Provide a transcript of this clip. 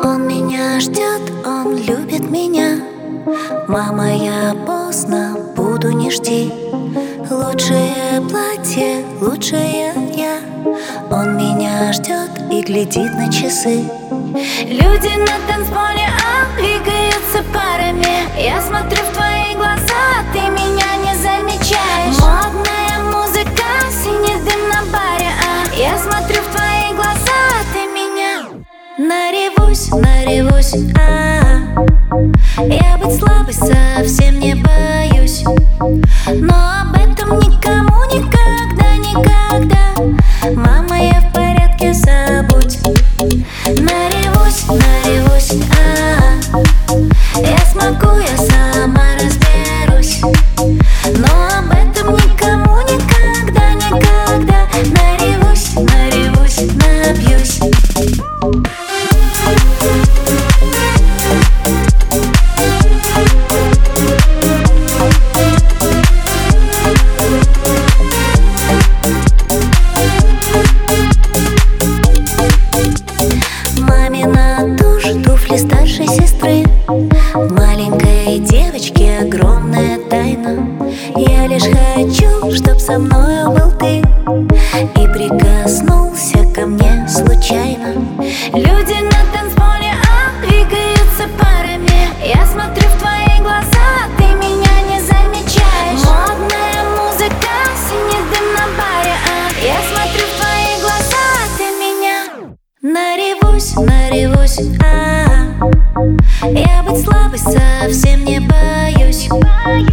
Он меня ждет, он любит меня. Мама, я поздно, буду, не жди. Лучшее платье, лучшее я. Он меня ждет и глядит на часы. Люди на танцполе двигаются парами. Я смотрю в твои глаза, ты меня не замечаешь. Модная музыка, синий дым на баре, я смотрю в твои глаза, ты меня наревусь, наревусь, я быть слабой совсем не боюсь. Но об этом никому никогда, никогда. Мама, я в порядке, забудь. Наревусь, наревусь, я смогу, я сама разберусь. Но об этом никому никогда, никогда. Наревусь, наревусь, напьюсь. Туфли старшей сестры. В маленькой девочке огромная тайна. Я лишь хочу, чтоб со мною был ты и прикоснулся ко мне случайно. Люди на танцполе двигаются парами. Я смотрю в твои глаза, ты меня не замечаешь. Модная музыка, синий дым на баре, я смотрю в твои глаза, ты меня наревусь, наревусь, я быть слабой совсем не боюсь.